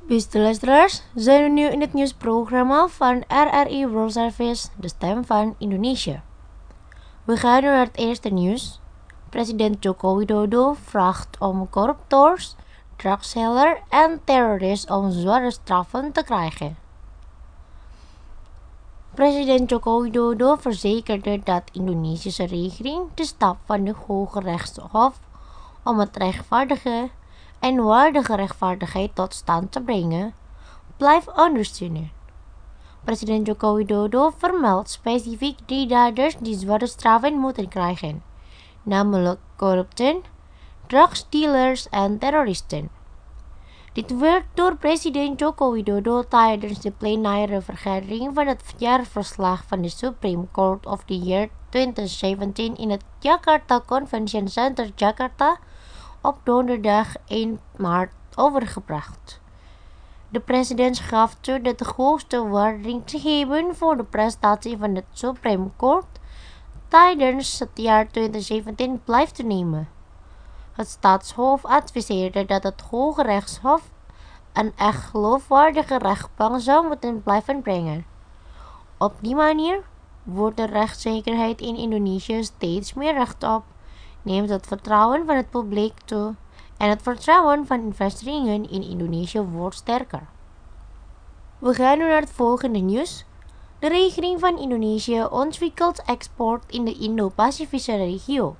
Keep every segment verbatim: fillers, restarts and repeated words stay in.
Beste luisteraars, zijn we nu in het nieuwsprogramma van R R I World Service, de stem van Indonesië. We gaan nu naar het eerste nieuws. President Joko Widodo vraagt om corruptors, drugseller en terroristen om zware straffen te krijgen. President Joko Widodo verzekerde dat de Indonesische regering de stap van de Hoge Rechtshof om het rechtvaardige en waardige rechtvaardigheid tot stand te brengen, blijft ondersteunen. President Joko Widodo vermeldt specifiek drie daders die zware straffen moeten krijgen, namelijk corrupten, drugsdealers en terroristen. Dit werd door president Joko Widodo tijdens de plenaire vergadering van het jaarverslag van de Supreme Court of the Year twintig zeventien in het Jakarta Convention Center Jakarta op donderdag één maart overgebracht. De president gaf toe dat de hoogste waardering te hebben voor de prestatie van het Supreme Court tijdens het jaar twintig zeventien blijft toenemen. Het staatshoofd adviseerde dat het Hoge Rechtshof een echt geloofwaardige rechtbank zou moeten blijven brengen. Op die manier wordt de rechtszekerheid in Indonesië steeds meer rechtop, neemt het vertrouwen van het publiek toe en het vertrouwen van investeringen in Indonesië wordt sterker. We gaan nu naar het volgende nieuws. De regering van Indonesië ontwikkelt export in de Indo-Pacifische regio.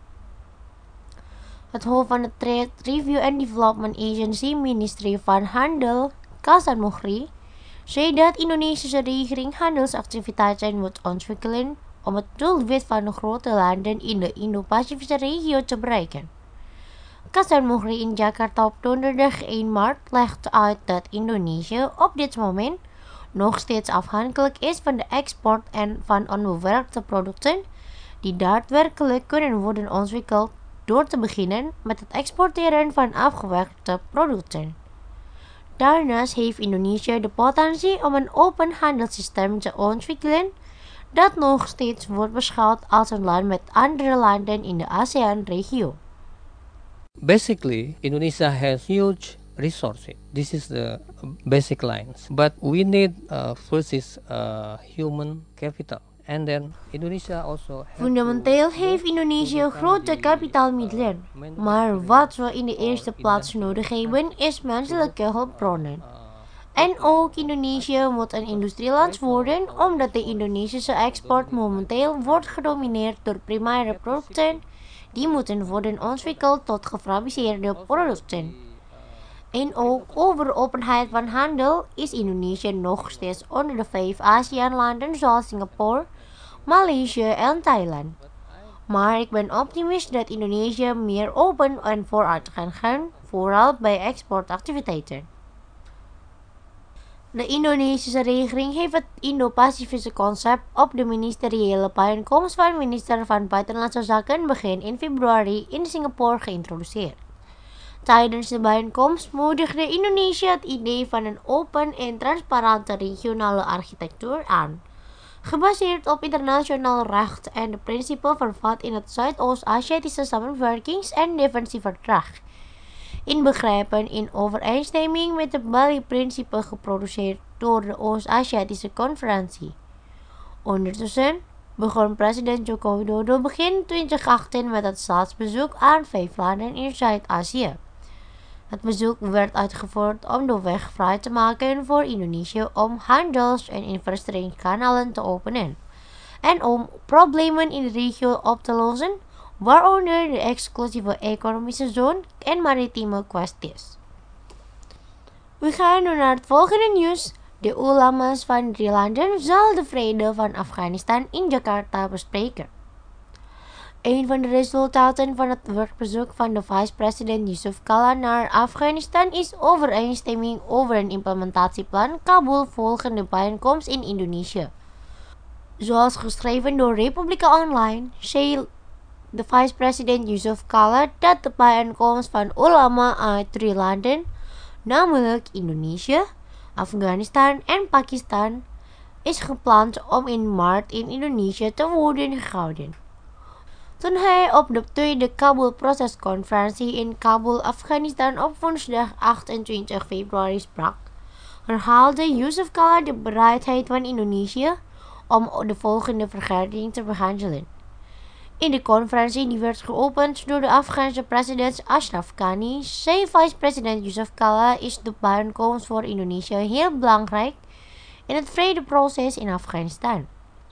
Het hoofd van de Trade Review and Development Agency, ministerie van Handel, Kassan Muhri, zei dat de Indonesische regering handelsactiviteiten moet ontwikkelen om het doelwit van de grote landen in de Indo-Pacifische regio te bereiken. Kassan Muhri in Jakarta op donderdag één maart legt uit dat Indonesië op dit moment nog steeds afhankelijk is van de export en van onbewerkte producten die daadwerkelijk kunnen worden ontwikkeld door te beginnen met het exporteren van afgewerkte producten. Daarnaast heeft Indonesië de potentie om een open handelssysteem te ontwikkelen dat nog steeds wordt beschouwd als een land met andere landen in de ASEAN-regio. Basically, Indonesia has huge resources. This is the basic lines. But we need uh, first is uh, human capital. And then Indonesia also Fundamenteel heeft Indonesië grote kapitaalmiddelen, maar wat we in de eerste plaats nodig hebben is menselijke hulpbronnen. En ook Indonesië moet een industrieland worden, omdat de Indonesische export momenteel wordt gedomineerd door primaire producten die moeten worden ontwikkeld tot gefabriceerde producten. En ook over openheid van handel is Indonesië nog steeds onder de vijf ASEAN-landen zoals Singapore, Maleisië en Thailand. Maar ik ben optimistisch dat Indonesië meer open en vooruit kan gaan, vooral bij exportactiviteiten. De Indonesische regering heeft het Indo-Pacifische concept op de ministeriële bijeenkomst van minister van Buitenlandse Zaken begin in februari in Singapore geïntroduceerd. Tijdens de bijeenkomst moedigde Indonesië het idee van een open en transparante regionale architectuur aan, gebaseerd op internationaal recht en de principes vervat in het Zuidoost-Aziatische samenwerkings- en defensieverdrag, inbegrepen in overeenstemming met de Bali-principe geproduceerd door de Oost-Aziatische Conferentie. Ondertussen begon president Joko Widodo begin twintig achttien met het staatsbezoek aan vijf landen in Zuid-Azië. Het bezoek werd uitgevoerd om de weg vrij te maken voor Indonesië om handels- en investeringskanalen te openen en om problemen in de regio op te lossen, waaronder de exclusieve economische zone en maritieme kwesties. We gaan nu naar het volgende nieuws. De ulama's van drie landen zal de vrede van Afghanistan in Jakarta bespreken. Een van de resultaten van het werkbezoek van de vice-president Yusuf Kala naar Afghanistan is overeenstemming over een implementatieplan Kabul volgende bijeenkomst in Indonesië. Zoals geschreven door Republika Online, zei de vice-president Yusuf Kala dat de bijeenkomst van ulama uit drie landen, namelijk Indonesië, Afghanistan en Pakistan, is gepland om in maart in Indonesië te worden gehouden. Toen hij op de tweede Kabul-procesconferentie in Kabul, Afghanistan op woensdag achtentwintig februari sprak, herhaalde Yusuf Kala de bereidheid van Indonesië om de volgende vergadering te behandelen. In de conferentie die werd geopend door de Afghaanse president Ashraf Ghani, zei vice-president Yusuf Kala is de bijeenkomst voor Indonesië heel belangrijk in het vredeproces in Afghanistan.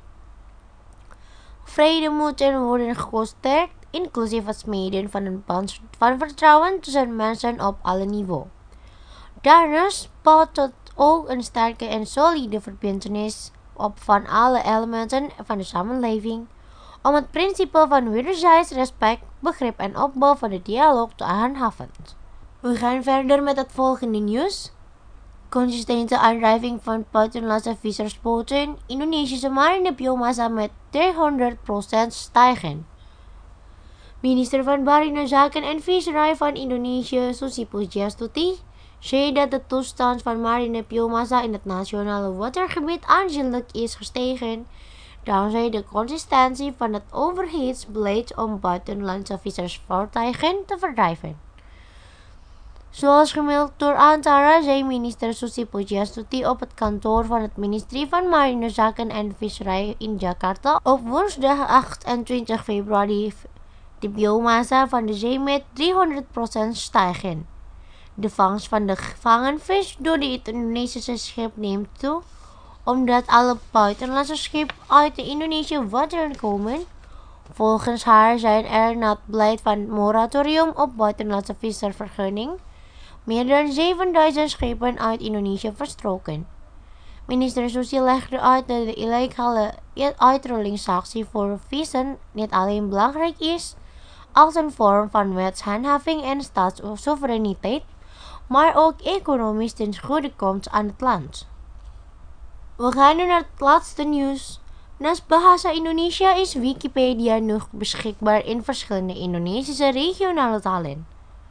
Vrede moet er worden geconstateerd, inclusief het smeden van een band van vertrouwen tussen mensen op alle niveaus. Daarnaast bouwt het ook een sterke en solide verbintenis op van alle elementen van de samenleving, om het principe van wederzijds respect, begrip en opbouw van de dialoog te handhaven. We gaan verder met het volgende nieuws. Consistente aandrijving van buitenlandse vissersboten, Indonesische marine biomassa met driehonderd procent stijgen. Minister van Marine Zaken en Visserij van Indonesië, Susi Pujiastuti, zei dat de toestand van marine biomassa in het nationale watergebied aanzienlijk is gestegen dankzij de consistentie van het overheidsbeleid om buitenlandse vissersvoertuigen te verdrijven. Zoals gemeld door Antara, zei minister Susi Pujiastuti op het kantoor van het ministerie van Marine Zaken en Visserij in Jakarta op woensdag achtentwintig februari de biomassa van de zee met driehonderd procent stijgen. De vangst van de gevangen vis door de Indonesische schip neemt toe, omdat alle buitenlandse schepen uit de Indonesische wateren komen. Volgens haar zijn er na het beleid van het moratorium op buitenlandse visservergunning meer dan zevenduizend schepen uit Indonesië vertrokken. Minister Susi legde uit dat de illegale uitrollingsactie voor vissen niet alleen belangrijk is als een vorm van wetshandhaving en staatssoevereiniteit, maar ook economisch ten goede komt aan het land. We gaan nu naar het laatste nieuws. Naast Bahasa Indonesia is Wikipedia nu beschikbaar in verschillende Indonesische regionale talen.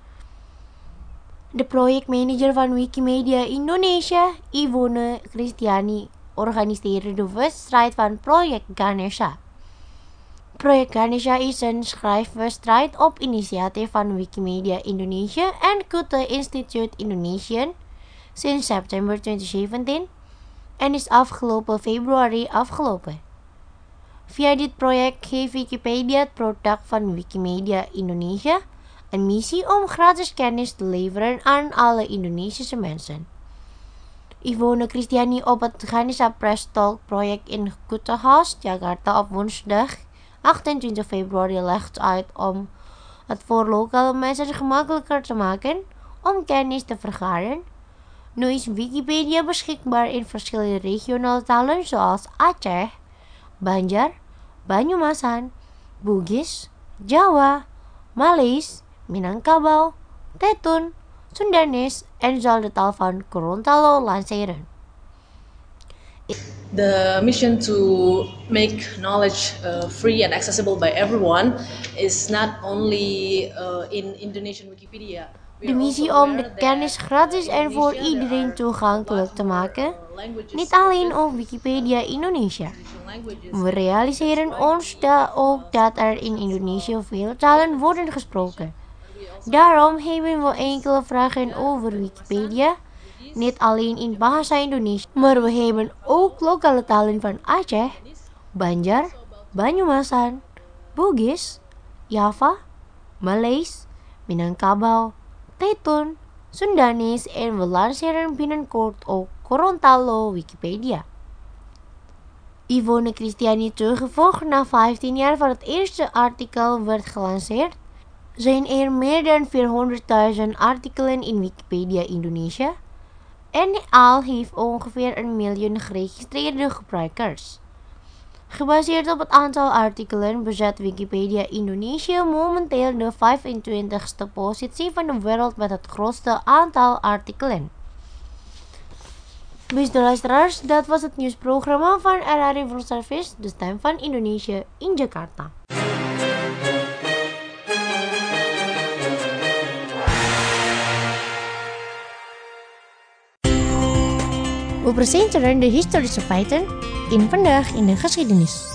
De projectmanager van Wikimedia Indonesia, Ivone Christiani, organiseerde de wedstrijd van Project Ganesha. Project Ganesha is een schrijfwedstrijd op initiatief van Wikimedia Indonesia en Kuta Institute Indonesian sinds september twintig zeventien en is afgelopen februari afgelopen. Via dit project geeft Wikipedia, het product van Wikimedia Indonesia, een missie om gratis kennis te leveren aan alle Indonesische mensen. Ivone Christiani op het Ganesha Press Talk project in Kuta House, Jakarta op woensdag achtentwintig februari legt uit om het voor lokale mensen gemakkelijker te maken om kennis te vergaren. Nu is Wikipedia beschikbaar in verschillende regionale talen zoals Aceh, Banjar, Banyumasan, Bugis, Jawa, Maleis, Minangkabau, Tetun, Sundanese en zal de taal van Gorontalo lanceren. The mission to make knowledge uh, free and accessible by everyone is not only uh, in Indonesian Wikipedia. De missie om de kennis gratis en voor iedereen toegankelijk te maken, niet alleen op Wikipedia Indonesia. We realiseren ons dat ook dat er in Indonesië veel talen worden gesproken. Daarom hebben we enkele vragen over Wikipedia, niet alleen in Bahasa Indonesia, maar we hebben ook lokale talen van Aceh, Banjar, Banyumasan, Bugis, Java, Maleis, Minangkabau, Tetun, Sundanese en we lanceren binnenkort ook Gorontalo Wikipedia. Ivone Christiani toegevoegd, na vijftien jaar van het eerste artikel werd gelanceerd, zijn er meer dan vierhonderdduizend artikelen in Wikipedia Indonesia en al heeft ongeveer een miljoen geregistreerde gebruikers. Gebaseerd op het aantal artikelen bezet Wikipedia Indonesië momenteel de vijfentwintigste positie van de wereld met het grootste aantal artikelen. Beste luisteraars, dat was het nieuwsprogramma van R R I World Service, de stem van Indonesië in Jakarta. We presenteren de historische feiten in Vandaag in de Geschiedenis.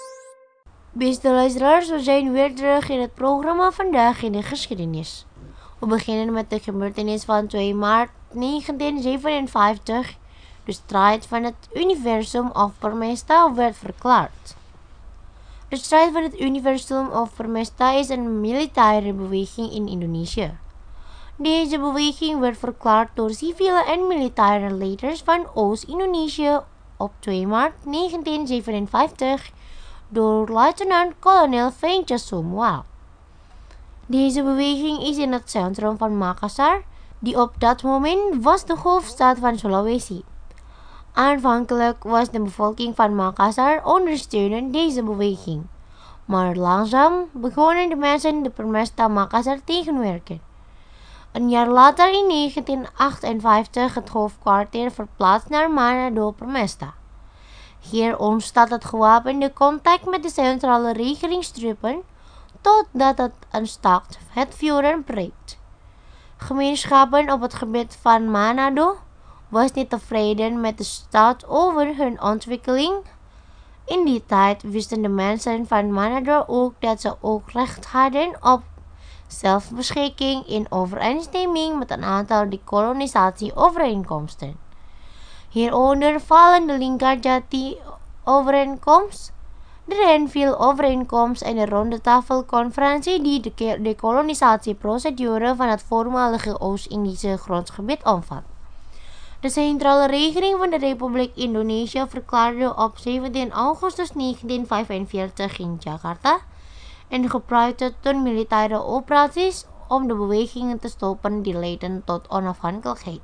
Beste luisteraars, we zijn weer terug in het programma Vandaag in de Geschiedenis. We beginnen met de gebeurtenis van twee maart negentien zevenenvijftig. De strijd van het universum of Permesta werd verklaard. De strijd van het universum of Permesta is een militaire beweging in Indonesië. Deze beweging werd verklaard door civiele en militaire leiders van Oost-Indonesië op twee maart negentien zevenenvijftig door luitenant-kolonel Veentje Soemwal. Deze beweging is in het centrum van Makassar, die op dat moment was de hoofdstad van Sulawesi. Aanvankelijk was de bevolking van Makassar ondersteunend deze beweging, maar langzaam begonnen de mensen de Permesta Makassar tegenwerken. Een jaar later in negentien achtenvijftig het hoofdkwartier verplaatst naar Manado Permesta. Hier ontstaat het gewapende contact met de centrale regeringstroepen totdat het een staakt het vuren breekt. Gemeenschappen op het gebied van Manado was niet tevreden met de staat over hun ontwikkeling. In die tijd wisten de mensen van Manado ook dat ze ook recht hadden op zelfbeschikking in overeenstemming met een aantal decolonisatieovereenkomsten. Hieronder vallen de Linggadjati-overeenkomst, de Renville-overeenkomst en de rondetafelconferentie die de decolonisatieprocedure van het voormalige Oost-Indische grondgebied omvat. De centrale regering van de Republiek Indonesië verklaarde op zeventien augustus negentien vijfenveertig in Jakarta en gebruikte toen militaire operaties om de bewegingen te stoppen die leidden tot onafhankelijkheid.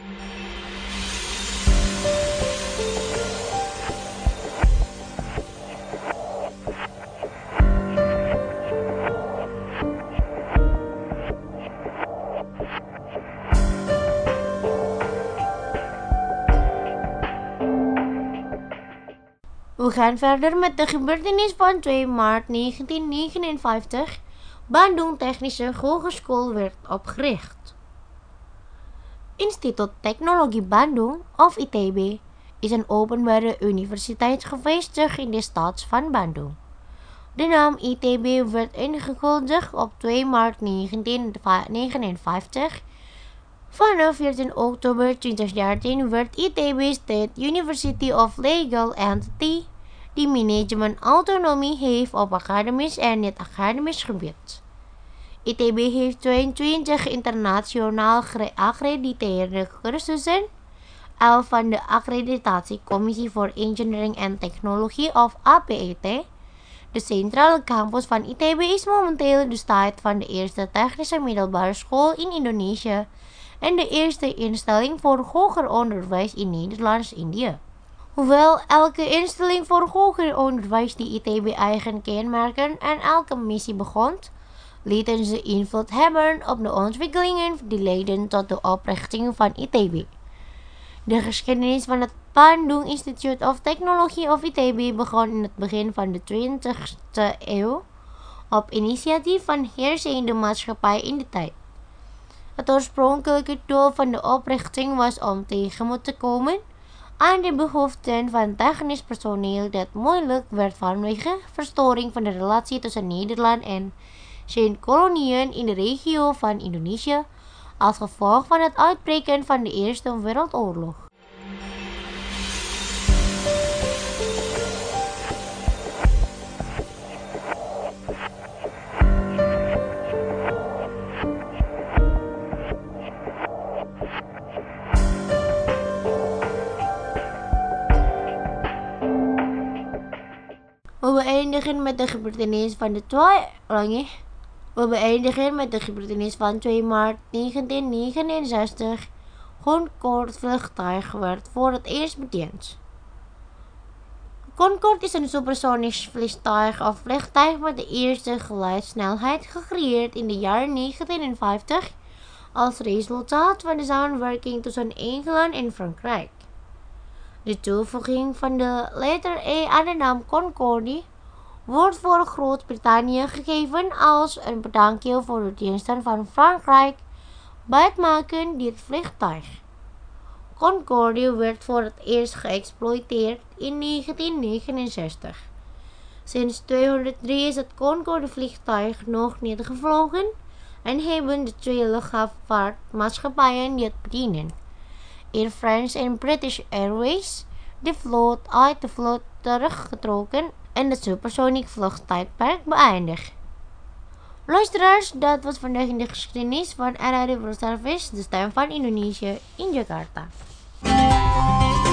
We gaan verder met de gebeurtenis van twee maart negentien negenenvijftig. Bandung Technische Hogeschool werd opgericht. Instituut Technologie Bandung, of I T B, is een openbare universiteit gevestigd in de stad van Bandung. De naam I T B werd ingevuld op twee maart negentien negenenvijftig. Vanaf veertien oktober twintig dertien werd I T B State University of Legal Entity, die managementautonomie heeft op academisch en niet-academisch gebied. I T B heeft tweeëntwintig internationaal geaccrediteerde cursussen, elf van de Accreditatiecommissie voor Engineering en Technologie of A P E T. De centrale campus van I T B is momenteel de start van de eerste technische middelbare school in Indonesië en de eerste instelling voor hoger onderwijs in Nederlands-Indië. Hoewel elke instelling voor hoger onderwijs die I T B eigen kenmerken en elke missie begon, lieten ze invloed hebben op de ontwikkelingen die leidden tot de oprichting van I T B. De geschiedenis van het Bandung Institute of Technology of I T B begon in het begin van de twintigste eeuw op initiatief van heersende maatschappij in de tijd. Het oorspronkelijke doel van de oprichting was om tegemoet te komen aan de behoeften van technisch personeel dat moeilijk werd vanwege verstoring van de relatie tussen Nederland en zijn koloniën in de regio van Indonesië als gevolg van het uitbreken van de Eerste Wereldoorlog. We beëindigen met de gebeurtenis van de twee... We beëindigen met de gebeurtenis van twee maart negentien negenenzestig. Concorde vliegtuig werd voor het eerst bediend. Concorde is een supersonisch vliegtuig of vliegtuig met de eerste geluidssnelheid gecreëerd in de jaren negentienvijftig als resultaat van de samenwerking tussen Engeland en Frankrijk. De toevoeging van de letter E aan de naam Concorde wordt voor Groot-Brittannië gegeven als een bedankje voor de diensten van Frankrijk bij het maken dit vliegtuig. Concorde werd voor het eerst geëxploiteerd in negentien negenenzestig. Sinds tweehonderddrie is het Concorde vliegtuig nog niet gevlogen en hebben de twee luchtvaartmaatschappijen dit bedienen. Air France en British Airways, de vloot uit de vloot teruggetrokken en het supersonic vluchttijdperk beëindigd. Luisteraars, dat was vandaag in de geschiedenis van R R I World Service, de stem van Indonesië in Jakarta.